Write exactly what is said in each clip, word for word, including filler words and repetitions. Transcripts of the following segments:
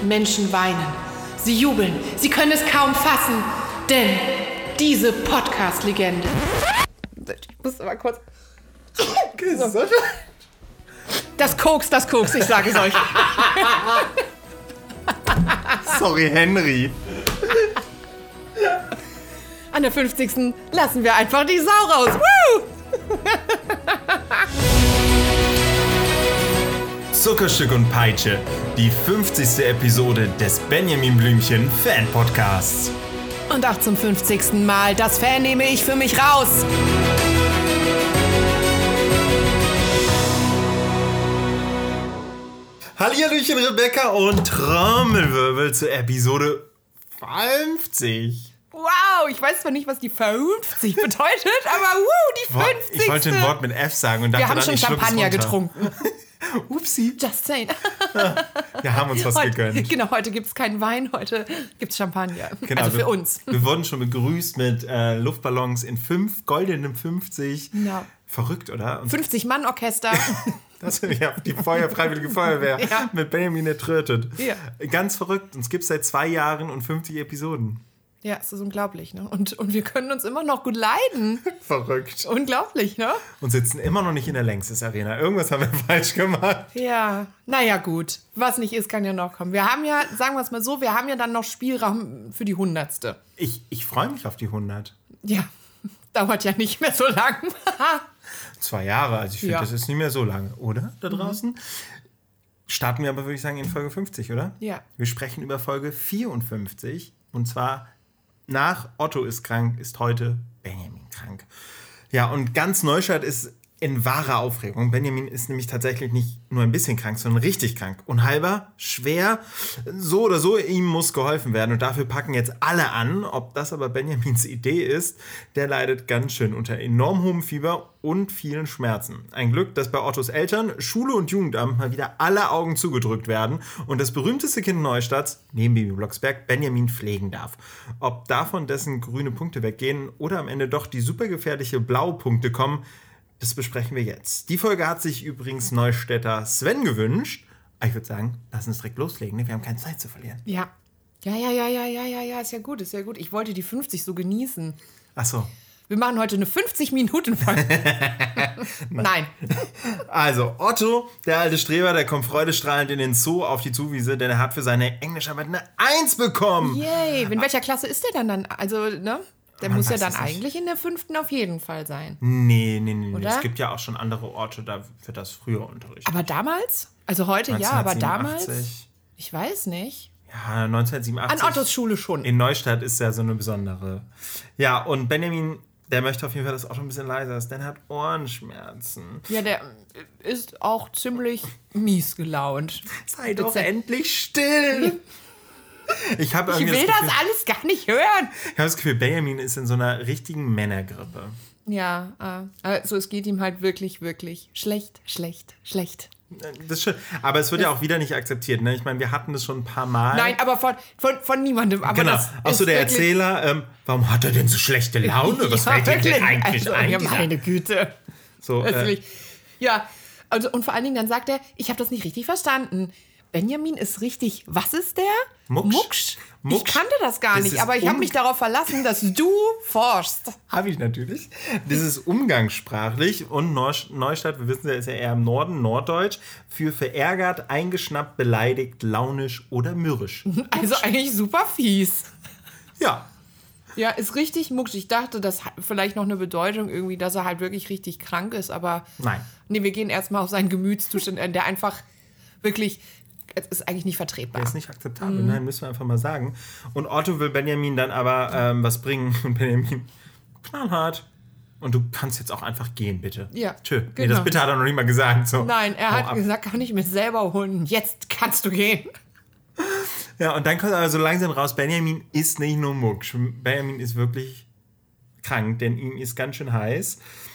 Menschen weinen. Sie jubeln, sie können es kaum fassen, denn diese Podcast-Legende... Ich muss mal kurz... So. Das Koks, das Koks, ich sage es euch. Sorry, Henry. An der fünfzigsten lassen wir einfach die Sau raus. Woo! Zuckerstück und Peitsche, die fünfzigste Episode des Benjamin Blümchen Fan-Podcasts. Und auch zum fünfzigsten Mal, das Fan nehme ich für mich raus. Hallihallöchen, Rebecca und Trommelwirbel zur Episode fünfzig. Wow, ich weiß zwar nicht, was die fünfzig bedeutet, aber wuh, die fünfzigste. Ich wollte ein Wort mit F sagen und dachte Wir haben dann, schon ich Champagner getrunken. Upsi. Just saying. Wir haben uns was heute, gegönnt. Genau, heute gibt es keinen Wein, heute gibt es Champagner. Genau, also für wir, uns. Wir wurden schon begrüßt mit äh, Luftballons in fünf, goldenen fünfzig. Ja. Verrückt, oder? Und fünfzig-Mann-Orchester. Das ja, die Feuer, Freiwillige Feuerwehr Ja. mit Benjamin ertrötet. Ja. Ganz verrückt. Uns gibt es seit zwei Jahren und fünfzig Episoden. Ja, es ist unglaublich, ne? Und, und wir können uns immer noch gut leiden. Verrückt. Unglaublich, ne? Und sitzen immer noch nicht in der Längstes Arena. Irgendwas haben wir falsch gemacht. Ja, naja gut. Was nicht ist, kann ja noch kommen. Wir haben ja, sagen wir es mal so, wir haben ja dann noch Spielraum für die Hundertste. Ich, ich freue mich auf die hundert. Ja, dauert ja nicht mehr so lang. Zwei Jahre, also ich finde, Ja. das ist nicht mehr so lange, oder? Da draußen. Mhm. Starten wir aber, würde ich sagen, in Folge fünfzig, oder? Ja. Wir sprechen über Folge vierundfünfzig. Und zwar nach Otto ist krank, ist heute Benjamin krank. Ja, und ganz Neustadt ist in wahrer Aufregung. Benjamin ist nämlich tatsächlich nicht nur ein bisschen krank, sondern richtig krank. Unheilbar, schwer, so oder so, ihm muss geholfen werden. Und dafür packen jetzt alle an. Ob das aber Benjamins Idee ist, der leidet ganz schön unter enorm hohem Fieber und vielen Schmerzen. Ein Glück, dass bei Ottos Eltern, Schule und Jugendamt mal wieder alle Augen zugedrückt werden und das berühmteste Kind Neustadts, neben Bibi Blocksberg, Benjamin pflegen darf. Ob davon dessen grüne Punkte weggehen oder am Ende doch die supergefährliche blaue Punkte kommen, das besprechen wir jetzt. Die Folge hat sich übrigens Neustädter Sven gewünscht. Ich würde sagen, lass uns direkt loslegen, ne? Wir haben keine Zeit zu verlieren. Ja. Ja, ja, ja, ja, ja, ja, ja, ist ja gut, ist ja gut. Ich wollte die fünfzig so genießen. Ach so. Wir machen heute eine fünfzig-Minuten-Folge. Nein. Also, Otto, der alte Streber, der kommt freudestrahlend in den Zoo auf die Zuwiese, denn er hat für seine Englischarbeit eine Eins bekommen. Yay. In welcher Klasse ist der dann dann? Also, ne? Der Man muss ja weiß dann es nicht. eigentlich in der fünften auf jeden Fall sein. Nee, nee, nee, nee. Oder? Es gibt ja auch schon andere Orte, da wird das früher unterrichtet. Aber damals? Also heute ja, aber damals? neunzehnhundertsiebenundachtzig. Ich weiß nicht. Ja, neunzehnhundertsiebenundachtzig. An Ottos Schule schon. In Neustadt ist ja so eine besondere. Ja, und Benjamin, der möchte auf jeden Fall, dass Otto ein bisschen leiser ist, denn er hat Ohrenschmerzen. Ja, der ist auch ziemlich mies gelaunt. Sei doch Jetzt- endlich still! Ich, hab Ich irgendwie will das, das Gefühl, alles gar nicht hören. ich habe das Gefühl, Benjamin ist in so einer richtigen Männergrippe. Ja, äh, also es geht ihm halt wirklich, wirklich schlecht, schlecht, schlecht. Das ist schön. Aber es wird ja auch wieder nicht akzeptiert. Ne? Ich meine, wir hatten das schon ein paar Mal. Nein, aber von, von, von niemandem. Aber Genau. das Auch so ist der wirklich- Erzähler, ähm, warum hat er denn so schlechte Laune? Was Ja, fällt ihm denn wirklich. eigentlich also, ein? Ja, dieser- meine Güte. So, äh, Wirklich. Ja, also und vor allen Dingen dann sagt er, ich habe das nicht richtig verstanden. Benjamin ist richtig, was ist der? Mucksch. Mucksch? Mucksch. Ich kannte das gar Das nicht, ist aber ich habe un- mich darauf verlassen, dass du forschst. Habe ich natürlich. Das ist umgangssprachlich und Neu- Neustadt, wir wissen ja, ist ja eher im Norden, Norddeutsch, für verärgert, eingeschnappt, beleidigt, launisch oder mürrisch. Also eigentlich super fies. Ja. Ja, ist richtig mucksch. Ich dachte, das hat vielleicht noch eine Bedeutung irgendwie, dass er halt wirklich richtig krank ist, aber Nein. nee, wir gehen erstmal auf seinen Gemütszustand, äh, der einfach wirklich, es ist eigentlich nicht vertretbar. Der ist nicht akzeptabel, nein, müssen wir einfach mal sagen. Und Otto will Benjamin dann aber ähm, was bringen und Benjamin knallhart. Und du kannst jetzt auch einfach gehen, bitte. Ja, Tschö. Nee, genau. das bitte hat er noch nicht mal gesagt. So. Nein, er Hau hat ab. gesagt, kann ich mir selber holen. Jetzt kannst du gehen. Ja, und dann kommt aber so langsam raus, Benjamin ist nicht nur Mucksch. Benjamin ist wirklich krank, denn ihm ist ganz schön heiß.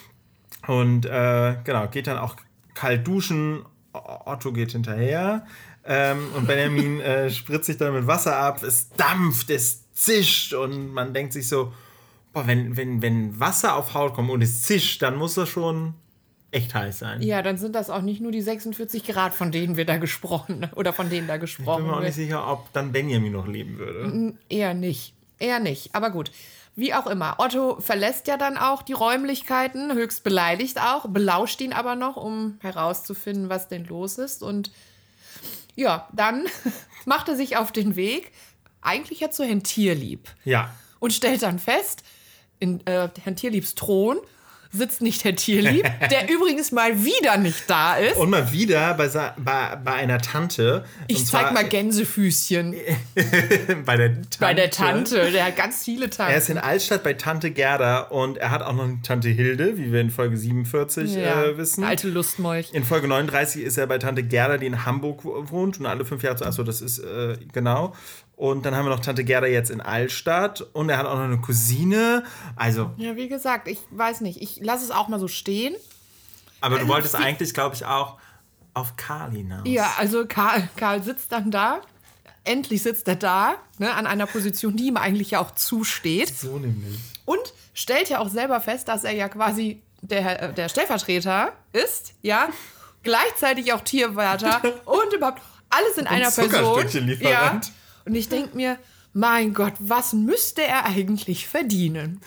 Und äh, genau, geht dann auch kalt duschen. Otto geht hinterher. Ähm, und Benjamin äh, spritzt sich dann mit Wasser ab. Es dampft, es zischt. Und man denkt sich so, boah, wenn, wenn, wenn Wasser auf Haut kommt und es zischt, dann muss er schon echt heiß sein. Ja, dann sind das auch nicht nur die sechsundvierzig Grad, von denen wir da gesprochen, oder von denen da gesprochen Ich bin mir auch wird. nicht sicher, ob dann Benjamin noch leben würde. Eher nicht. Eher nicht. Aber gut. Wie auch immer. Otto verlässt ja dann auch die Räumlichkeiten, höchst beleidigt auch, belauscht ihn aber noch, um herauszufinden, was denn los ist. Und ja, dann macht er sich auf den Weg, eigentlich ja zu Herrn Tierlieb. Ja. Und stellt dann fest, in äh, Herrn Tierliebs Thron sitzt nicht Herr Tierlieb, der übrigens mal wieder nicht da ist. Und mal wieder bei, bei, bei einer Tante. Ich und zeig zwar, mal Gänsefüßchen. bei der Tante. Bei der Tante, der hat ganz viele Tanten. Er ist in Altstadt bei Tante Gerda und er hat auch noch eine Tante Hilde, wie wir in Folge siebenundvierzig ja, äh, wissen. alte Lustmolch. In Folge neununddreißig ist er bei Tante Gerda, die in Hamburg wohnt und alle fünf Jahre, achso, das ist äh, genau. Und dann haben wir noch Tante Gerda jetzt in Altstadt und er hat auch noch eine Cousine, also... Ja, wie gesagt, ich weiß nicht, ich lasse es auch mal so stehen. Aber du Also, wolltest sie- eigentlich, glaube ich, auch auf Karl hinaus. Ja, also Karl, Karl sitzt dann da, endlich sitzt er da, ne, an einer Position, die ihm eigentlich ja auch zusteht. So nämlich. Und stellt ja auch selber fest, dass er ja quasi der, der Stellvertreter ist, ja, gleichzeitig auch Tierwärter und überhaupt alles in einer Person. Zuckerstückchenlieferant. Ja. Und ich denke mir, mein Gott, was müsste er eigentlich verdienen?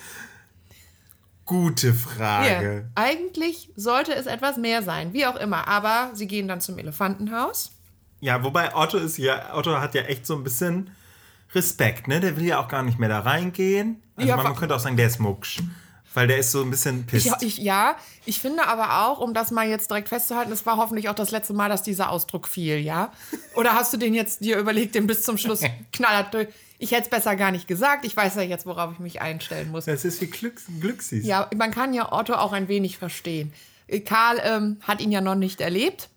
Gute Frage. Ja, eigentlich sollte es etwas mehr sein, wie auch immer. Aber sie gehen dann zum Elefantenhaus. Ja, wobei Otto ist ja, Otto hat ja echt so ein bisschen Respekt, ne? Der will ja auch gar nicht mehr da reingehen. Also Ja, man, man wa- könnte auch sagen, der ist mucksch. Weil der ist so ein bisschen pisst. Ich, ich, ja, ich finde aber auch, um das mal jetzt direkt festzuhalten, es war hoffentlich auch das letzte Mal, dass dieser Ausdruck fiel, ja? Oder hast du den jetzt dir überlegt, den bis zum Schluss knallhart durch? Ich hätte es besser gar nicht gesagt. Ich weiß ja jetzt, worauf ich mich einstellen muss. Das ist wie Glücks Glücksis. Ja, man kann ja Otto auch ein wenig verstehen. Karl ähm, hat ihn ja noch nicht erlebt.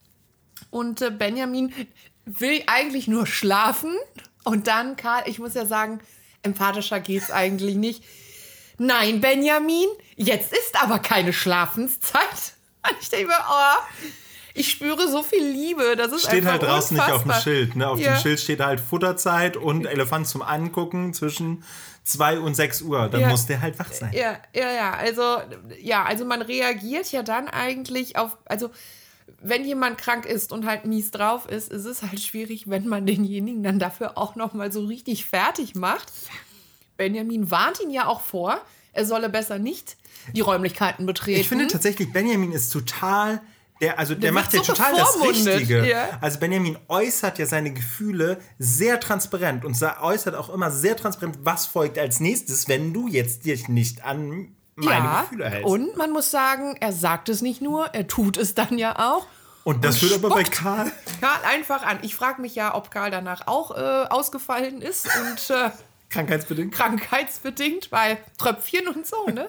Und äh, Benjamin will eigentlich nur schlafen. Und dann, Karl, ich muss ja sagen, empathischer geht's eigentlich nicht. Nein, Benjamin, jetzt ist aber keine Schlafenszeit. Und ich denke mir, oh, ich spüre so viel Liebe. Das ist Steht einfach halt draußen nicht auf dem unfassbar. Schild. Ne? Auf Ja. dem Schild steht halt Futterzeit und Elefant zum Angucken zwischen zwei und sechs Uhr. Dann Ja. muss der halt wach sein. Ja, ja, ja. Also, ja, also man reagiert ja dann eigentlich auf, also wenn jemand krank ist und halt mies drauf ist, ist es halt schwierig, wenn man denjenigen dann dafür auch noch mal so richtig fertig macht. Benjamin warnt ihn ja auch vor, er solle besser nicht die Räumlichkeiten betreten. Ich finde tatsächlich, Benjamin ist total, der, also der, Der macht wird ja so total das bevormundet, Richtige. ja. Also Benjamin äußert ja seine Gefühle sehr transparent und sa- äußert auch immer sehr transparent, was folgt als nächstes, wenn du jetzt dich nicht an meine ja, Gefühle hältst. und man muss sagen, er sagt es nicht nur, er tut es dann ja auch. Und das und wird aber bei spuckt Karl. Karl einfach an. Ich frage mich ja, ob Karl danach auch äh, ausgefallen ist und äh, Krankheitsbedingt. krankheitsbedingt, weil Tröpfchen und so, ne?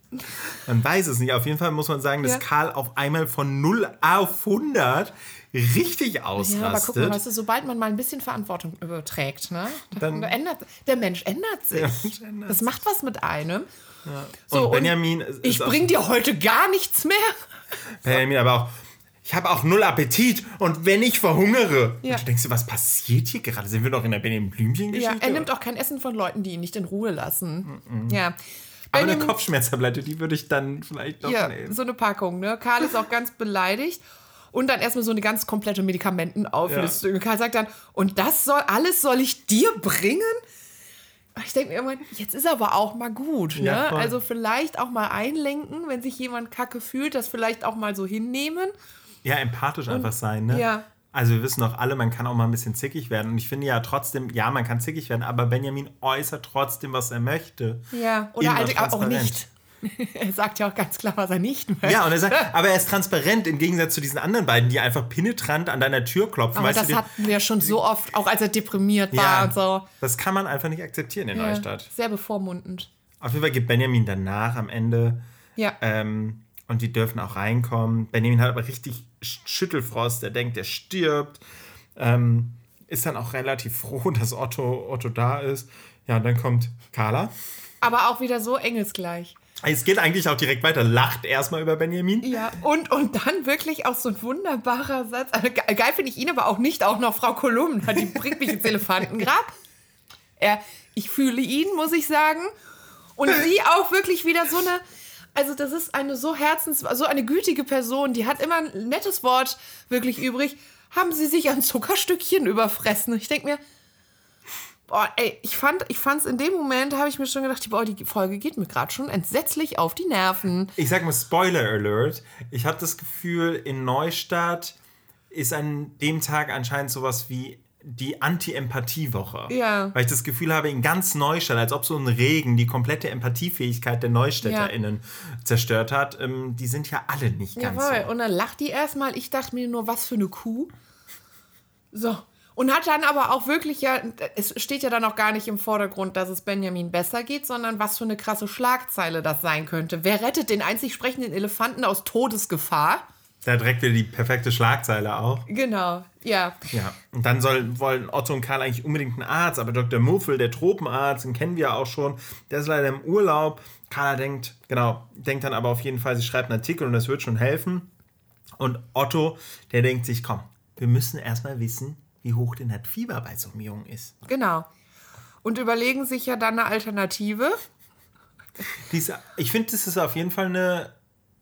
Man weiß es nicht. Auf jeden Fall muss man sagen, dass Ja. Karl auf einmal von null auf hundert richtig Ja, aber guck ausrastet. mal, weißt du, sobald man mal ein bisschen Verantwortung überträgt, ne? Dann- Dann ändert, der Mensch ändert sich. Der Mensch ändert das macht was mit einem. So, und Benjamin ist, ich ist auch, bring dir heute gar nichts mehr. Benjamin aber auch, ich habe auch null Appetit und wenn ich verhungere. Ja. Und du denkst dir, was passiert hier gerade? Sind wir doch in der Benjamin Blümchen-Geschichte? Ja, er nimmt auch kein Essen von Leuten, die ihn nicht in Ruhe lassen. Ja. aber eine Benjamin- Kopfschmerztablette, die würde ich dann vielleicht noch Ja, nehmen. so eine Packung, ne? Karl ist auch ganz beleidigt. Und dann erstmal so eine ganz komplette Medikamentenauflistung. Karl sagt dann, und das soll, alles soll ich dir bringen? Ich denke mir irgendwann, jetzt ist aber auch mal gut, ne? Ja, voll. Also vielleicht auch mal einlenken, wenn sich jemand kacke fühlt, das vielleicht auch mal so hinnehmen. Ja, empathisch einfach sein, ne? ja. Also wir wissen doch alle, man kann auch mal ein bisschen zickig werden. Und ich finde ja trotzdem, ja, man kann zickig werden, aber Benjamin äußert trotzdem, was er möchte. Ja, oder Immer halt auch transparent. nicht. Er sagt ja auch ganz klar, was er nicht möchte. Ja, und er sagt, aber er ist transparent im Gegensatz zu diesen anderen beiden, die einfach penetrant an deiner Tür klopfen. Aber weißt das du, die- hatten wir schon so oft, auch als er deprimiert war ja, und so. das kann man einfach nicht akzeptieren in Ja, Neustadt. sehr bevormundend. Auf jeden Fall gibt Benjamin danach am Ende Ja. ähm, und die dürfen auch reinkommen. Benjamin hat aber richtig Sch- Schüttelfrost, der denkt, er stirbt. Ähm, ist dann auch relativ froh, dass Otto, Otto da ist. Ja, und dann kommt Carla. Aber auch wieder so engelsgleich. Es geht eigentlich auch direkt weiter. Lacht erstmal über Benjamin. Ja, und, und dann wirklich auch so ein wunderbarer Satz. Also, ge- geil finde ich ihn aber auch nicht, auch noch Frau Kolumna, die bringt mich ins Elefantengrab. Er, ich fühle ihn, muss ich sagen. Und sie auch wirklich wieder so eine, Also das ist eine so herzens, so eine gütige Person, die hat immer ein nettes Wort wirklich übrig. Haben sie sich an Zuckerstückchen überfressen? Ich denke mir, boah, ey, ich fand, ich fand's in dem Moment, habe ich mir schon gedacht, boah, die Folge geht mir gerade schon entsetzlich auf die Nerven. Ich sag mal Spoiler Alert. Ich habe das Gefühl, in Neustadt ist an dem Tag anscheinend sowas wie die Anti-Empathie-Woche. Ja. Weil ich das Gefühl habe, in ganz Neustadt, als ob so ein Regen die komplette Empathiefähigkeit der NeustädterInnen ja. zerstört hat, ähm, die sind ja alle nicht ganz Jawohl. so. Und dann lacht die erstmal. Ich dachte mir nur, was für eine Kuh. So. Und hat dann aber auch wirklich ja, es steht ja dann auch gar nicht im Vordergrund, dass es Benjamin besser geht, sondern was für eine krasse Schlagzeile das sein könnte. Wer rettet den einzig sprechenden Elefanten aus Todesgefahr? Da direkt wieder die perfekte Schlagzeile auch. Genau, ja. Ja, und dann soll, wollen Otto und Karl eigentlich unbedingt einen Arzt, aber Doktor Muffel, der Tropenarzt, den kennen wir auch schon, der ist leider im Urlaub. Carla denkt, genau, denkt dann aber auf jeden Fall, sie schreibt einen Artikel und das wird schon helfen. Und Otto, der denkt sich, komm, wir müssen erstmal wissen, wie hoch denn das Fieber bei so einem Jungen ist. Genau. Und überlegen sich ja dann eine Alternative. Dies, ich finde, das ist auf jeden Fall eine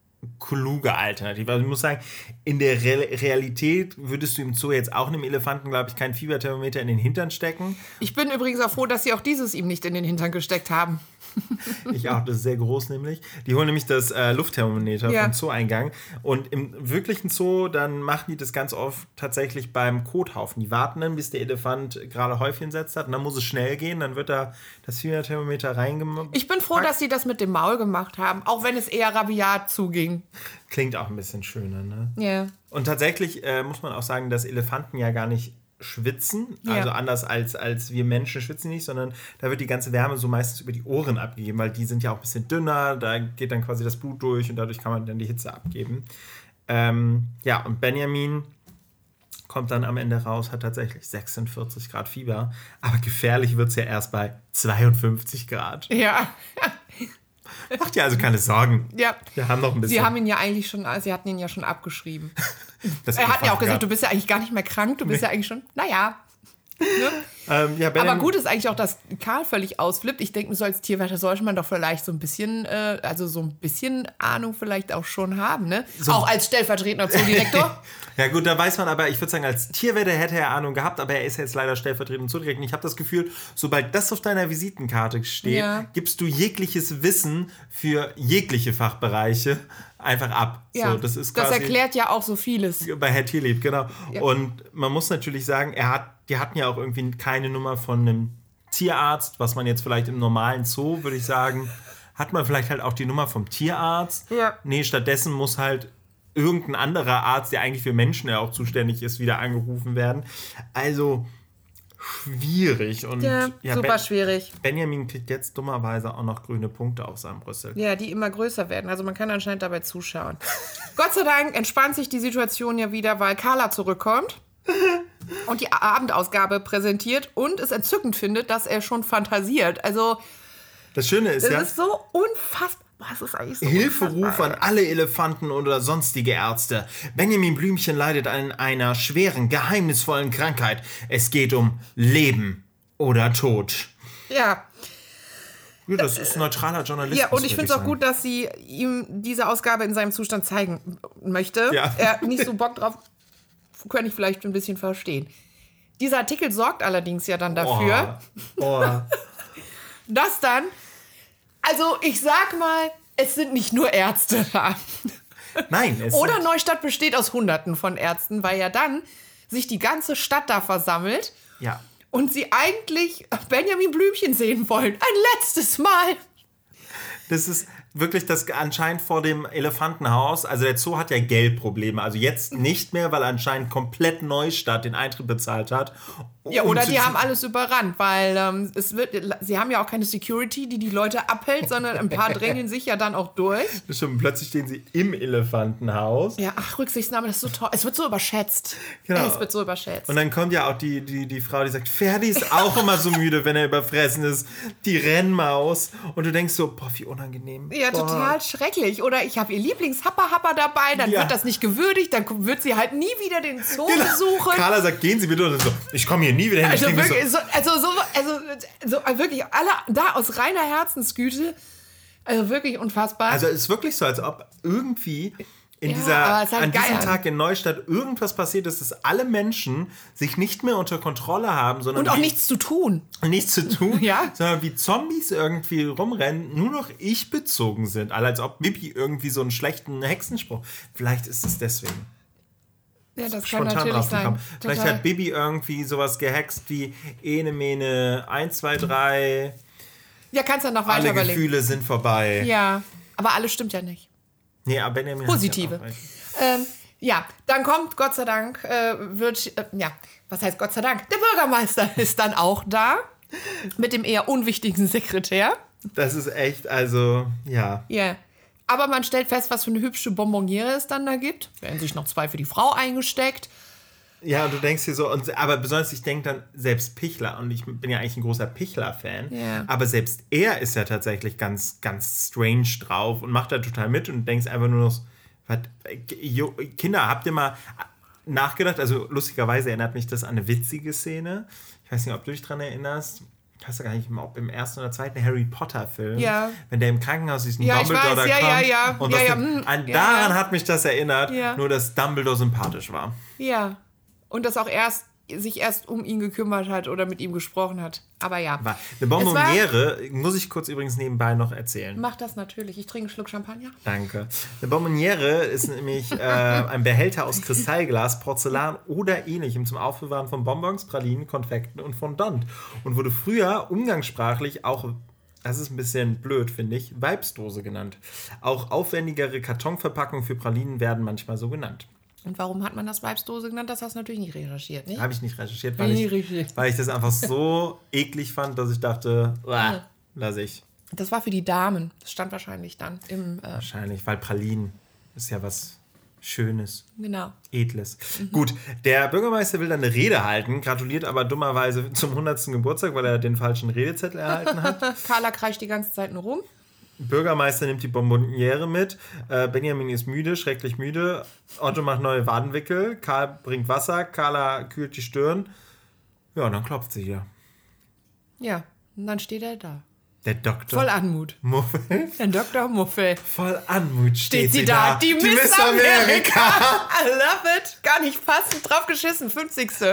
kluge Alternative. Also ich muss sagen, in der Re- Realität würdest du im Zoo jetzt auch einem Elefanten, glaube ich, kein Fieberthermometer in den Hintern stecken. Ich bin übrigens auch froh, dass sie auch dieses ihm nicht in den Hintern gesteckt haben. Ich auch, das ist sehr groß nämlich. Die holen nämlich das äh, Luftthermometer ja. vom Zoo-Eingang. Und im wirklichen Zoo, dann machen die das ganz oft tatsächlich beim Kothaufen. Die warten dann, bis der Elefant gerade Häufchen setzt hat. Und dann muss es schnell gehen. Dann wird da das Fieberthermometer reingemacht. Ich bin froh, dass sie das mit dem Maul gemacht haben. Auch wenn es eher rabiat zuging. Klingt auch ein bisschen schöner, ne? Ja. Yeah. Und tatsächlich äh, muss man auch sagen, dass Elefanten ja gar nicht schwitzen, ja. also anders als, als wir Menschen schwitzen nicht, sondern da wird die ganze Wärme so meistens über die Ohren abgegeben, weil die sind ja auch ein bisschen dünner, da geht dann quasi das Blut durch und dadurch kann man dann die Hitze abgeben. Ähm, ja, und Benjamin kommt dann am Ende raus, hat tatsächlich sechsundvierzig Grad Fieber, aber gefährlich wird es ja erst bei zweiundfünfzig Grad. Ja. Macht dir also keine Sorgen. Ja. Wir haben noch ein bisschen. Sie haben ihn ja eigentlich schon, sie hatten ihn ja schon abgeschrieben. er hat ja auch gesagt, du bist ja eigentlich gar nicht mehr krank, du bist nee. ja eigentlich schon, naja. Ne? Ähm, ja, aber gut ist eigentlich auch, dass Karl völlig ausflippt. Ich denke, so als Tierwärter sollte man doch vielleicht so ein bisschen, äh, also so ein bisschen Ahnung vielleicht auch schon haben, ne? So. Auch als stellvertretender Zoodirektor. Ja gut, da weiß man aber, ich würde sagen, als Tierwärter hätte er Ahnung gehabt, aber er ist jetzt leider stellvertretender Zoodirektor. Ich habe das Gefühl, sobald das auf deiner Visitenkarte steht, ja. gibst du jegliches Wissen für jegliche Fachbereiche einfach ab. Ja, so, das ist quasi das erklärt ja auch so vieles. Bei Herr Tierlieb, genau. Ja. Und man muss natürlich sagen, er hat, die hatten ja auch irgendwie keine Nummer von einem Tierarzt, was man jetzt vielleicht im normalen Zoo, würde ich sagen, hat man vielleicht halt auch die Nummer vom Tierarzt. Ja. Nee, stattdessen muss halt irgendein anderer Arzt, der eigentlich für Menschen ja auch zuständig ist, wieder angerufen werden. Also schwierig. Und ja, ja super ben- schwierig. Benjamin kriegt jetzt dummerweise auch noch grüne Punkte auf seinem Brüssel. Ja, die immer größer werden. Also man kann anscheinend dabei zuschauen. Gott sei Dank entspannt sich die Situation ja wieder, weil Carla zurückkommt und die Abendausgabe präsentiert und es entzückend findet, dass er schon fantasiert. Also das Schöne ist das ja... Das ist so unfassbar. Was ist eigentlich so Hilferuf an alle Elefanten oder sonstige Ärzte. Benjamin Blümchen leidet an einer schweren, geheimnisvollen Krankheit. Es geht um Leben oder Tod. Ja. Ja, das ist neutraler Journalismus. Ja, und ich finde es auch gut, dass sie ihm diese Ausgabe in seinem Zustand zeigen möchte. Ja. Er hat nicht so Bock drauf, könnte ich vielleicht ein bisschen verstehen. Dieser Artikel sorgt allerdings ja dann dafür, oh. Oh. dass dann, also ich sag mal, es sind nicht nur Ärzte da. Nein. Es Oder Neustadt besteht aus Hunderten von Ärzten, weil ja dann sich die ganze Stadt da versammelt. Ja. Und sie eigentlich Benjamin Blümchen sehen wollen. Ein letztes Mal. Das ist wirklich das anscheinend vor dem Elefantenhaus. Also der Zoo hat ja Geldprobleme. Also jetzt nicht mehr, weil anscheinend komplett Neustadt den Eintritt bezahlt hat. Ja, oder die haben alles überrannt, weil ähm, es wird, sie haben ja auch keine Security, die die Leute abhält, sondern ein paar drängeln sich ja dann auch durch. Das stimmt, plötzlich stehen sie im Elefantenhaus. Ja, ach, Rücksichtnahme, das ist so toll. Es wird so überschätzt. Genau. Es wird so überschätzt. Und dann kommt ja auch die, die, die Frau, die sagt, Ferdi ist auch immer so müde, wenn er überfressen ist. Die Rennmaus. Und du denkst so, boah, wie unangenehm. Ja, boah. Total schrecklich. Oder ich habe ihr Lieblingshapper-Happer dabei, dann ja. wird das nicht gewürdigt, dann wird sie halt nie wieder den Zoo genau. besuchen. Carla sagt, gehen Sie bitte. Und so, ich komme hier nie wieder hin. Also wirklich, so, also, so, also, so wirklich alle da aus reiner Herzensgüte. Also wirklich unfassbar. Also es ist wirklich so, als ob irgendwie in ja, dieser, halt an diesem geil. Tag in Neustadt irgendwas passiert ist, dass alle Menschen sich nicht mehr unter Kontrolle haben, sondern und auch wie, nichts zu tun. nichts zu tun, Ja. sondern wie Zombies irgendwie rumrennen, nur noch ich bezogen sind. Alle, als ob Bibi irgendwie so einen schlechten Hexenspruch. Vielleicht ist es deswegen. Ja, das kann Spontan natürlich drauf sein. gekommen. Vielleicht Total. hat Bibi irgendwie sowas gehext wie Ene, Mene, eins, zwei, drei. Ja, kannst du noch weiter Alle überlegen. Gefühle sind vorbei. Ja, aber alles stimmt ja nicht. Nee, aber Benjamin Positive. hat ja auch recht. Ähm, ja, dann kommt, Gott sei Dank, äh, wird, äh, ja, was heißt Gott sei Dank? Der Bürgermeister ist dann auch da. Mit dem eher unwichtigen Sekretär. Das ist echt, also, ja. Ja. Yeah. Aber man stellt fest, was für eine hübsche Bonbonniere es dann da gibt. Werden sich noch zwei für die Frau eingesteckt. Ja, und du denkst dir so, und, aber besonders ich denke dann, selbst Pichler, und ich bin ja eigentlich ein großer Pichler-Fan, Ja. aber selbst er ist ja tatsächlich ganz, ganz strange drauf und macht da total mit und denkst einfach nur noch, was, jo, Kinder, habt ihr mal nachgedacht, also lustigerweise erinnert mich das an eine witzige Szene, ich weiß nicht, ob du dich dran erinnerst, ich weiß ja gar nicht, ob im ersten oder zweiten Harry Potter-Film, Ja. wenn der im Krankenhaus diesen Ja, ich Dumbledore weiß, da ja, kommt. ja, ja. Und Ja, das ja, dann, mm, an, ja, daran ja. hat mich das erinnert, Ja. nur dass Dumbledore sympathisch war. Ja. Und das auch erst, sich erst um ihn gekümmert hat oder mit ihm gesprochen hat. Aber ja. War eine Bonbonniere, muss ich kurz übrigens nebenbei noch erzählen. Mach das natürlich. Ich trinke einen Schluck Champagner. Danke. Eine Bonbonniere ist nämlich äh, ein Behälter aus Kristallglas, Porzellan oder ähnlichem zum Aufbewahren von Bonbons, Pralinen, Konfekten und Fondant. Und wurde früher umgangssprachlich auch, das ist ein bisschen blöd, finde ich, Weibsdose genannt. Auch aufwendigere Kartonverpackungen für Pralinen werden manchmal so genannt. Und warum hat man das Weibsdose genannt? Das hast du natürlich nicht recherchiert, nicht? Habe ich nicht recherchiert, weil Nee, ich, richtig. weil ich das einfach so eklig fand, dass ich dachte, uah, lass ich. Das war für die Damen. Das stand wahrscheinlich dann im, äh, Wahrscheinlich, weil Pralinen ist ja was Schönes, genau. Edles. Gut, der Bürgermeister will dann eine Rede halten, gratuliert aber dummerweise zum hundertsten Geburtstag, weil er den falschen Redezettel erhalten hat. Carla kreischt die ganze Zeit nur rum. Bürgermeister nimmt die Bonbonniere mit. Äh, Benjamin ist müde, schrecklich müde. Otto macht neue Wadenwickel. Karl bringt Wasser. Carla kühlt die Stirn. Ja, und dann klopft sie hier. Ja, und dann steht er da. Der Doktor Voll Anmut. Muffel. Der Doktor Muffel. Voll Anmut steht, Steht sie da. Die, Die Miss, Miss Amerika. Amerika. I love it. Gar nicht passend. Drauf geschissen. fünfzigste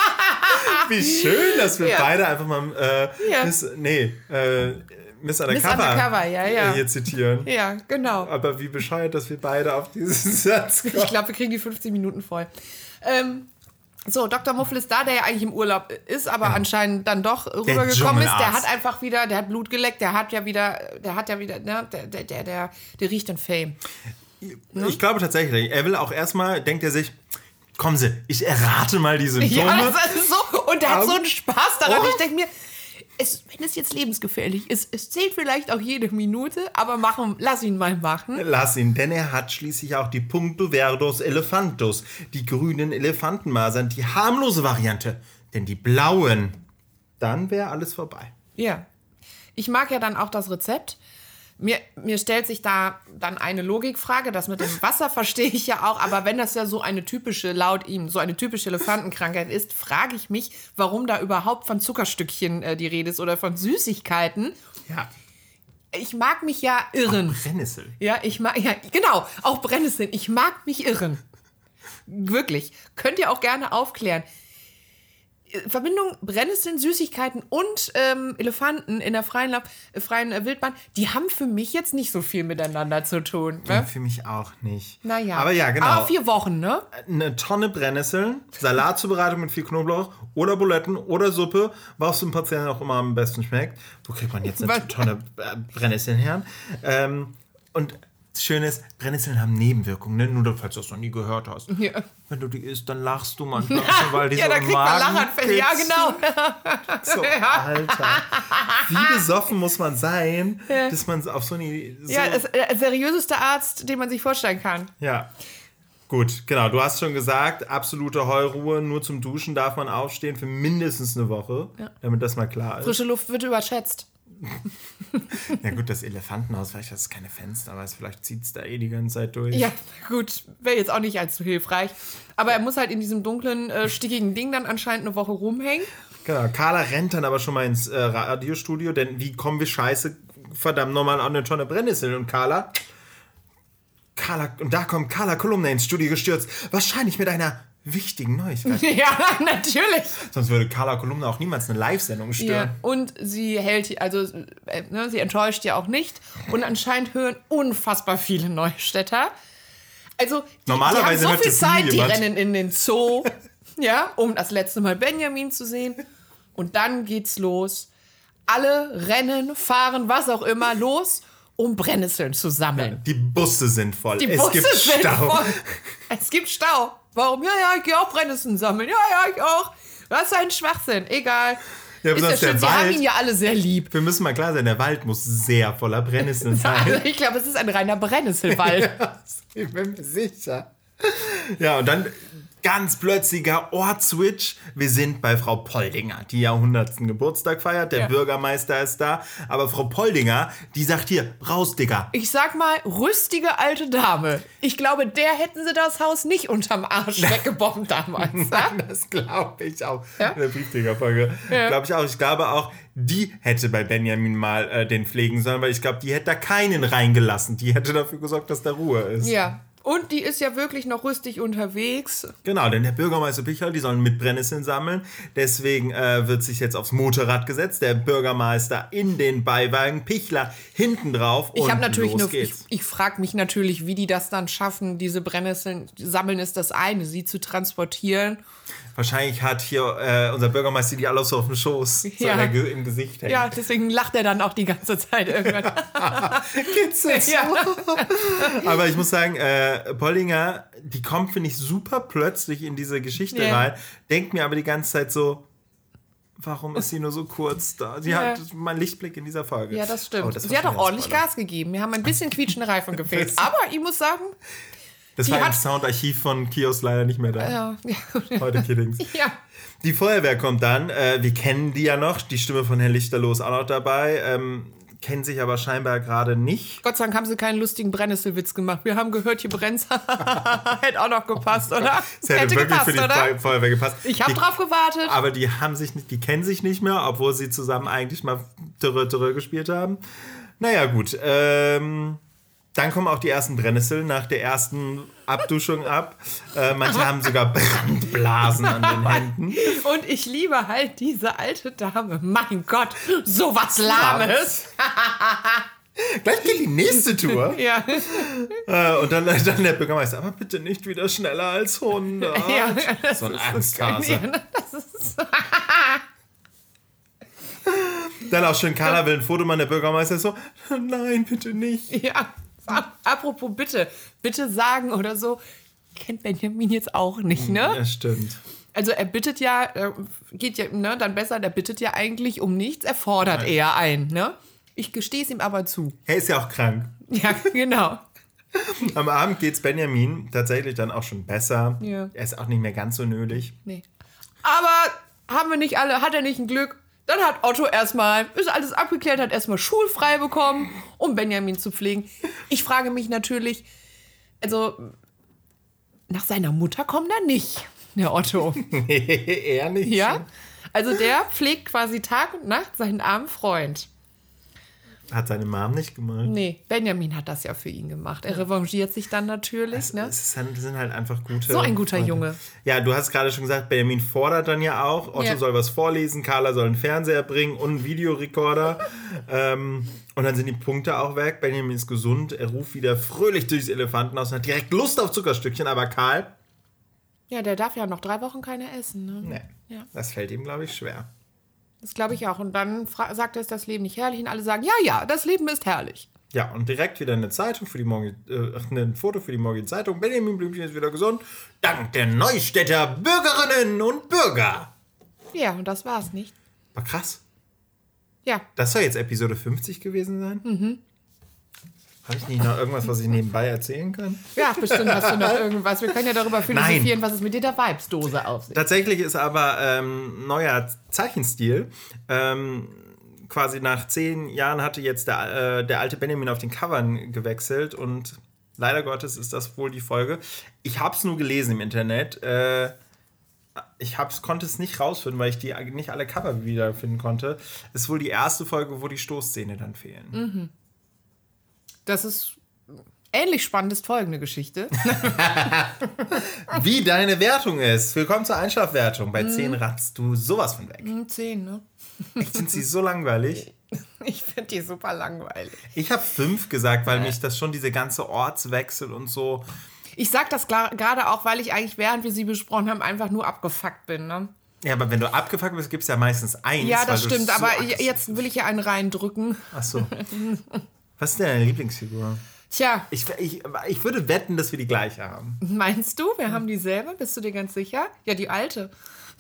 Wie schön, dass wir Ja. beide einfach mal äh, Ja. Miss, nee, äh, Miss Undercover, Miss Undercover, ja, ja. hier zitieren. Ja, genau. Aber wie bescheuert, dass wir beide auf diesen Satz kommen. Ich glaube, wir kriegen die fünfzehn Minuten voll. Ähm, so, Doktor Muffel ist da, der ja eigentlich im Urlaub ist, aber ja. anscheinend dann doch rübergekommen ist. Der hat einfach wieder, der hat Blut geleckt, der hat ja wieder, der hat ja wieder, ne, der, der, der, der, der riecht den Fame. Ne? Ich glaube tatsächlich, er will auch erstmal, denkt er sich, kommen Sie, ich errate mal die Symptome. Ja, das ist so, und der hat so einen Spaß daran. Oh. Ich denke mir, es, wenn es jetzt lebensgefährlich ist, es zählt vielleicht auch jede Minute, aber machen, lass ihn mal machen. Lass ihn, denn er hat schließlich auch die Puncto Verdos Elefantus, die grünen Elefantenmasern, die harmlose Variante. Denn die blauen, dann wäre alles vorbei. Ja. Ich mag ja dann auch das Rezept. Mir, mir stellt sich da dann eine Logikfrage, das mit dem Wasser verstehe ich ja auch, aber wenn das ja so eine typische, laut ihm, so eine typische Elefantenkrankheit ist, frage ich mich, warum da überhaupt von Zuckerstückchen äh, die Rede ist oder von Süßigkeiten. Ja. Ich mag mich ja irren. Auch Brennnessel. Ja, ich mag, ja, genau, auch Brennnesseln. Ich mag mich irren. Wirklich. Könnt ihr auch gerne aufklären. Verbindung Brennnesseln, Süßigkeiten und ähm, Elefanten in der freien, äh, freien äh, Wildbahn, die haben für mich jetzt nicht so viel miteinander zu tun. Ne? Für mich auch nicht. Naja. Aber ja, genau. Aber vier Wochen, ne? Eine Tonne Brennnesseln, Salatzubereitung mit viel Knoblauch oder Buletten oder Suppe, was dem Patienten auch immer am besten schmeckt. Wo kriegt man jetzt eine Was? Tonne äh, Brennnesseln her? Ähm, und das Schöne ist, Brennnesseln haben Nebenwirkungen, ne? Nur falls du das noch nie gehört hast. Ja. Wenn du die isst, dann lachst du manchmal, weil die Ja, so da im kriegt man Magen Lachanfälle. Ja, kitzeln. genau. So, Alter. Wie besoffen muss man sein, Ja. dass man auf so eine... So Ja, das, der seriöseste Arzt, den man sich vorstellen kann. Ja. Gut, genau. Du hast schon gesagt, absolute Heulruhe, nur zum Duschen darf man aufstehen für mindestens eine Woche, Ja. damit das mal klar ist. Frische Luft wird überschätzt. Ja gut, das Elefantenhaus, vielleicht hat es keine Fenster, aber vielleicht zieht es da eh die ganze Zeit durch. Ja, gut, wäre jetzt auch nicht allzu hilfreich. Aber er muss halt in diesem dunklen, äh, stickigen Ding dann anscheinend eine Woche rumhängen. Genau, Carla rennt dann aber schon mal ins äh, Radiostudio, denn wie kommen wir scheiße verdammt nochmal eine Tonne Brennnessel. Und Carla, Carla, und da kommt Carla Kolumna ins Studio gestürzt. Wahrscheinlich mit einer wichtigen Neuigkeit. Ja, natürlich. Sonst würde Carla Kolumna auch niemals eine Live-Sendung stören. Ja, und sie hält, also äh, ne, sie enttäuscht ja auch nicht. Und anscheinend hören unfassbar viele Neustädter. Also, die, Normalerweise die haben hört so viel das nie Zeit, die jemand. rennen in den Zoo, ja, um das letzte Mal Benjamin zu sehen. Und dann geht's los. Alle rennen, fahren, was auch immer, los, um Brennnesseln zu sammeln. Die Busse sind voll. Die es Busse gibt sind Stau. voll. Es gibt Stau. Warum? Ja, ja, ich gehe auch Brennnesseln sammeln. Ja, ja, ich auch. Was für ein Schwachsinn. Egal. Ja, Ist ja besonders schön, der sie haben Wald. ihn ja alle sehr lieb. Wir müssen mal klar sein, der Wald muss sehr voller Brennnesseln sein. Also ich glaube, es ist ein reiner Brennnesselwald. Ich bin mir sicher. Ja, und dann ganz plötzlicher Ortswitch. Wir sind bei Frau Poldinger, die ja hundertsten Geburtstag feiert. Der Ja. Bürgermeister ist da. Aber Frau Poldinger, die sagt hier, raus, Digga. Ich sag mal, rüstige alte Dame. Ich glaube, der hätten sie das Haus nicht unterm Arsch weggebombt damals. Ja? Das glaube ich auch. Ja? In der Briefträgerfolge. Ja. Glaube ich auch. Ich glaube auch, die hätte bei Benjamin mal äh, den pflegen sollen, weil ich glaube, die hätte da keinen reingelassen. Die hätte dafür gesorgt, dass da Ruhe ist. Ja. Und die ist ja wirklich noch rüstig unterwegs. Genau, denn der Bürgermeister Pichler, die sollen mit Brennnesseln sammeln. Deswegen äh, wird sich jetzt aufs Motorrad gesetzt. Der Bürgermeister in den Beiwagen, Pichler hinten drauf. Ich und habe natürlich los nur, ich, geht's. ich frage mich natürlich, wie die das dann schaffen, diese Brennnesseln, sammeln ist das eine, sie zu transportieren. Wahrscheinlich hat hier äh, unser Bürgermeister die alle so auf dem Schoß, so Ja. in der Ge- im Gesicht hängen. Ja, deswegen lacht er dann auch die ganze Zeit irgendwann. Kitzelt's. Ja. Aber ich muss sagen, äh, Poldinger, die kommt, finde ich, super plötzlich in diese Geschichte Ja. rein. Denkt mir aber die ganze Zeit so, warum ist sie nur so kurz da? Sie Ja. hat mein Lichtblick in dieser Folge. Ja, das stimmt. Oh, das war sie hat schon auch ein ordentlich Spoiler. Gas gegeben. Wir haben ein bisschen quietschende Reifen gefehlt. Aber ich muss sagen, Das die war im hat- Soundarchiv von Kiosk leider nicht mehr da. ja, ja, Heute Kiddings. ja. Die Feuerwehr kommt dann. Äh, wir kennen die ja noch. Die Stimme von Herrn Lichterloh ist auch noch dabei. Ähm, kennen sich aber scheinbar gerade nicht. Gott sei Dank haben sie keinen lustigen Brennnesselwitz gemacht. Wir haben gehört, hier brennt's. Hätte auch noch gepasst, oder? Das hätte, wirklich für die Fe- Feuerwehr gepasst. Ich habe Die- drauf gewartet. Aber die haben sich nicht, die kennen sich nicht mehr, obwohl sie zusammen eigentlich mal Türe Türe gespielt haben. Naja, gut. Ähm, dann kommen auch die ersten Brennnesseln nach der ersten Abduschung ab. Äh, manche haben sogar Brandblasen an den Händen. Und ich liebe halt diese alte Dame. Mein Gott, sowas Lahmes. Gleich geht die nächste Tour. Ja. Äh, und dann, dann der Bürgermeister, aber bitte nicht wieder schneller als hundert. Ja, So ein Angsthase. Ja, das ist Dann auch schön, Carla will ein Foto machen, der Bürgermeister ist so, nein, bitte nicht. ja. Apropos bitte, bitte sagen oder so, kennt Benjamin jetzt auch nicht, ne? Ja, stimmt. Also er bittet ja, äh, geht ja, ne, dann besser, der bittet ja eigentlich um nichts, er fordert eher ein, ne? Ich gestehe es ihm aber zu. Er ist ja auch krank. Ja, genau. Am Abend geht's Benjamin tatsächlich dann auch schon besser. Ja. Er ist auch nicht mehr ganz so nölig. Nee. Aber haben wir nicht alle, hat er nicht ein Glück? Dann hat Otto erstmal, ist alles abgeklärt, hat erstmal schulfrei bekommen, um Benjamin zu pflegen. Ich frage mich natürlich, also nach seiner Mutter kommt er nicht, der Otto. Er nicht. Ja? Also der pflegt quasi Tag und Nacht seinen armen Freund. Hat seine Mom nicht gemalt. Nee, Benjamin hat das ja für ihn gemacht. Er revanchiert sich dann natürlich, ne? Es ist halt- das sind halt einfach gute. So ein guter Freunde. Junge. Ja, du hast gerade schon gesagt, Benjamin fordert dann ja auch. Otto Ja. soll was vorlesen, Carla soll einen Fernseher bringen und einen Videorekorder. ähm, und dann sind die Punkte auch weg. Benjamin ist gesund. Er ruft wieder fröhlich durchs Elefantenhaus und hat direkt Lust auf Zuckerstückchen. Aber Karl, Ja, der darf ja noch drei Wochen keine essen, ne? nee, Ja. das fällt ihm, glaube ich, schwer. Das glaube ich auch. Und dann fra- sagt er, ist das Leben nicht herrlich? Und alle sagen, ja, ja, das Leben ist herrlich. Ja, und direkt wieder eine Zeitung für die morgen, äh, ein Foto für die morgige Zeitung. Benjamin Blümchen ist wieder gesund. Dank der Neustädter Bürgerinnen und Bürger. Ja, und das war's nicht. War krass. Ja, Das soll jetzt Episode fünfzig gewesen sein? Mhm. Habe ich nicht noch irgendwas, was ich nebenbei erzählen kann? ja, bestimmt hast du noch irgendwas. Wir können ja darüber philosophieren, was es mit der Vibes-Dose auf sich. Tatsächlich ist aber ähm, neuer Zeichenstil. Ähm, quasi nach zehn Jahren hatte jetzt der, äh, der alte Benjamin auf den Covern gewechselt und leider Gottes ist das wohl die Folge. Ich habe es nur gelesen im Internet. Äh, ich hab's, konnte es nicht rausfinden, weil ich die nicht alle Cover wiederfinden konnte, ist wohl die erste Folge, wo die Stoßzähne dann fehlen. Mhm. Das ist ähnlich spannend, ist folgende Geschichte. Wie deine Wertung ist. Willkommen zur Einschlafwertung. Bei zehn ratzt du sowas von weg. zehn, ne? Ich finde sie so langweilig. Ich finde die super langweilig. Ich habe fünf gesagt, weil mich das schon diese ganze Ortswechsel und so... Ich sag das gerade auch, weil ich eigentlich, während wir sie besprochen haben, einfach nur abgefuckt bin, ne? Ja, aber wenn du abgefuckt bist, gibt es ja meistens eins. Ja, das weil stimmt, so aber aggressiv- jetzt will ich ja einen reindrücken. Ach so. Was ist denn deine Lieblingsfigur? Tja, Ich, ich, ich würde wetten, dass wir die gleiche haben. meinst du, wir haben dieselbe? Bist du dir ganz sicher? Ja, die alte.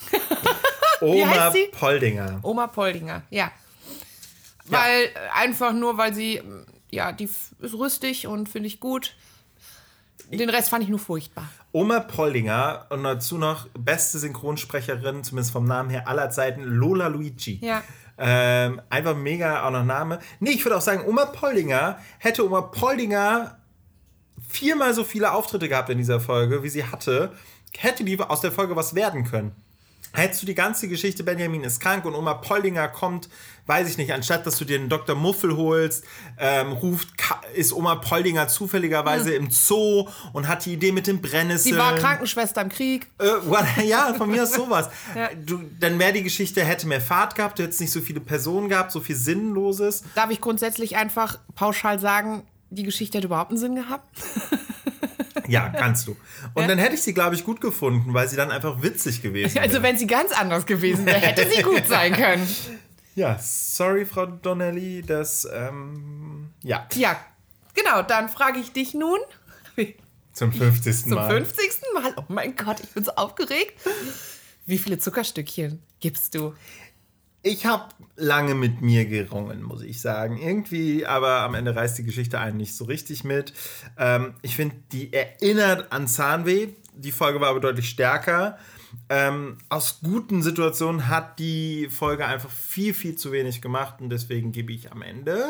Oma heißt sie? Poldinger. Oma Poldinger, ja. Ja. Weil, äh, einfach nur, weil sie, ja, die f- ist rüstig und finde ich gut. Den Rest fand ich nur furchtbar. Oma Poldinger und dazu noch beste Synchronsprecherin, zumindest vom Namen her aller Zeiten, Lola Luigi. Ja. Ähm, einfach mega auch noch Name. Nee, ich würde auch sagen, Oma Poldinger, hätte Oma Poldinger viermal so viele Auftritte gehabt in dieser Folge, wie sie hatte, hätte die aus der Folge was werden können. Hättest du die ganze Geschichte, Benjamin ist krank und Oma Poldinger kommt, weiß ich nicht, anstatt dass du dir einen Doktor Muffel holst, ähm, ruft, Ka- ist Oma Poldinger zufälligerweise im Zoo und hat die Idee mit dem Brennnesseln. Sie war Krankenschwester im Krieg. Äh, what? Ja, von mir ist sowas. Ja. Du, dann wäre die Geschichte, hätte mehr Fahrt gehabt, du hättest nicht so viele Personen gehabt, so viel Sinnloses. Darf ich grundsätzlich einfach pauschal sagen, die Geschichte hat überhaupt einen Sinn gehabt? Ja, kannst du. Und Ja. dann hätte ich sie, glaube ich, gut gefunden, weil sie dann einfach witzig gewesen wäre. Also wenn sie ganz anders gewesen wäre, hätte sie gut sein können. Ja, sorry, Frau Donnelly, dass, ähm, ja, Ja, genau, dann frage ich dich nun zum fünfzigsten zum Mal. fünfzigsten Mal. Oh mein Gott, ich bin so aufgeregt. Wie viele Zuckerstückchen gibst du? Ich habe lange mit mir gerungen, muss ich sagen. Irgendwie, aber am Ende reißt die Geschichte einen nicht so richtig mit. Ähm, ich finde, die erinnert an Zahnweh. Die Folge war aber deutlich stärker. Ähm, aus guten Situationen hat die Folge einfach viel, viel zu wenig gemacht. Und deswegen gebe ich am Ende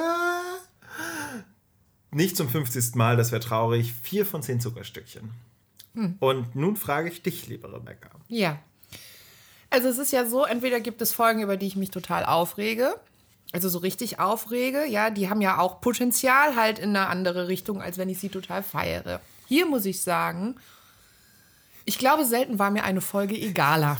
nicht zum fünfzigsten Mal, das wäre traurig, vier von zehn Zuckerstückchen. Hm. Und nun frage ich dich, liebe Rebecca. Ja. Also es ist ja so, entweder gibt es Folgen, über die ich mich total aufrege, also so richtig aufrege, ja, die haben ja auch Potenzial halt in eine andere Richtung, als wenn ich sie total feiere. Hier muss ich sagen, ich glaube, selten war mir eine Folge egaler.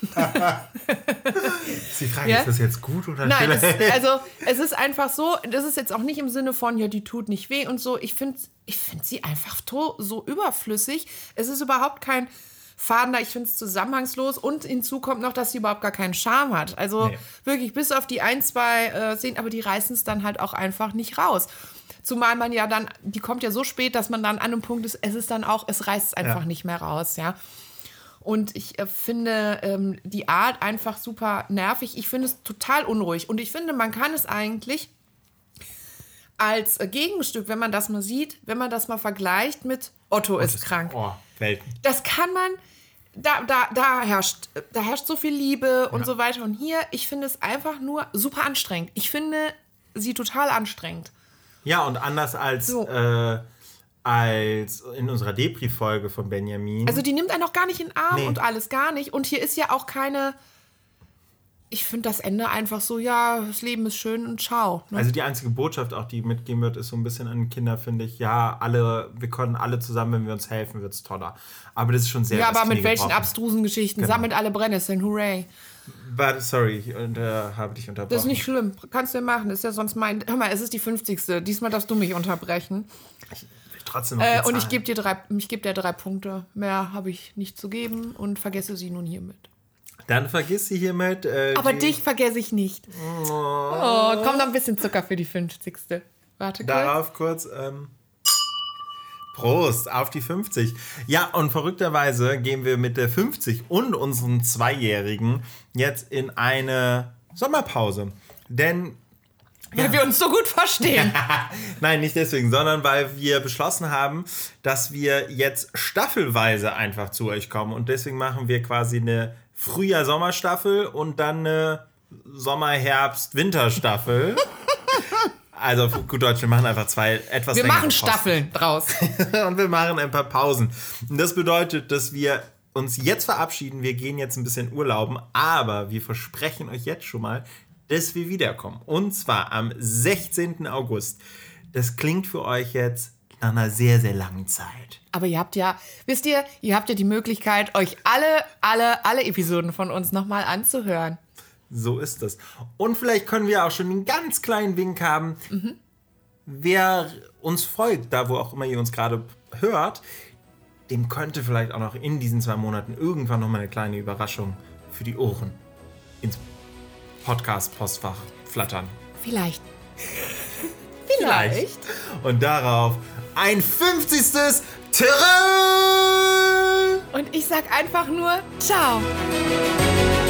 Sie fragen, Ja? ist das jetzt gut oder Nein, schlecht? es, also es ist einfach so, das ist jetzt auch nicht im Sinne von, ja, die tut nicht weh und so. Ich finde ich find sie einfach to- so überflüssig. Es ist überhaupt kein Faden da, ich finde es zusammenhangslos und hinzu kommt noch, dass sie überhaupt gar keinen Charme hat. Also Nee. wirklich bis auf die ein, zwei äh, Szenen, aber die reißen es dann halt auch einfach nicht raus. Zumal man ja dann, die kommt ja so spät, dass man dann an einem Punkt ist, es ist dann auch, es reißt es einfach Ja. nicht mehr raus, ja. Und ich äh, finde ähm, die Art einfach super nervig. Ich finde es total unruhig. Und ich finde, man kann es eigentlich als äh, Gegenstück, wenn man das mal sieht, wenn man das mal vergleicht mit Otto ist krank. Oh, Welten. Das kann man, da, da, da, herrscht, da herrscht so viel Liebe und so weiter. Und hier, ich finde es einfach nur super anstrengend. Ich finde sie total anstrengend. Ja, und anders als, So. äh, als in unserer Depri-Folge von Benjamin. Also die nimmt einen auch gar nicht in den Arm Nee. und alles gar nicht. Und hier ist ja auch keine... Ich finde das Ende einfach so, ja, das Leben ist schön und ciao. Ne? Also die einzige Botschaft auch, die mitgehen wird, ist so ein bisschen an Kinder, finde ich, ja, alle, wir können alle zusammen, wenn wir uns helfen, wird es toller. Aber das ist schon sehr ja, das aber mit Knie welchen gebrochen. abstrusen Geschichten? Genau. Sammelt alle Brennnesseln, hooray. Warte, sorry, ich unter, habe dich unterbrochen. Das ist nicht schlimm, kannst du ja machen. Das ist ja sonst mein... Hör mal, es ist die fünfzigste. Diesmal darfst du mich unterbrechen. Ich will trotzdem noch Äh, die und ich Zahlen. gebe dir, drei, ich geb dir drei Punkte. Mehr habe ich nicht zu geben und vergesse sie nun hiermit. Dann vergiss sie hiermit. Äh, Aber die, dich vergesse ich nicht. Oh, komm noch ein bisschen Zucker für die fünfzigste. Warte kurz. Darauf kurz. Ähm, Prost auf die fünfzig. Ja, und verrückterweise gehen wir mit der fünfzig und unseren Zweijährigen jetzt in eine Sommerpause. Denn Weil wir uns so gut verstehen. Nein, nicht deswegen, sondern weil wir beschlossen haben, dass wir jetzt staffelweise einfach zu euch kommen. Und deswegen machen wir quasi eine Frühjahr-Sommerstaffel und dann eine Sommer-Herbst-Winterstaffel. Also auf gut Deutsch, wir machen einfach zwei etwas Wir längere machen Posten. Staffeln draus. Und wir machen ein paar Pausen. Und das bedeutet, dass wir uns jetzt verabschieden. Wir gehen jetzt ein bisschen urlauben, aber wir versprechen euch jetzt schon mal, dass wir wiederkommen. Und zwar am sechzehnten August. Das klingt für euch jetzt nach einer sehr, sehr langen Zeit. Aber ihr habt ja, wisst ihr, ihr habt ja die Möglichkeit, euch alle, alle, alle Episoden von uns nochmal anzuhören. So ist es. Und vielleicht können wir auch schon einen ganz kleinen Wink haben. Mhm. Wer uns folgt, da wo auch immer ihr uns gerade hört, dem könnte vielleicht auch noch in diesen zwei Monaten irgendwann noch mal eine kleine Überraschung für die Ohren ins Podcast-Postfach flattern. Vielleicht. Vielleicht. Und darauf ein fünfzigstes Terrain! Und ich sag einfach nur Ciao.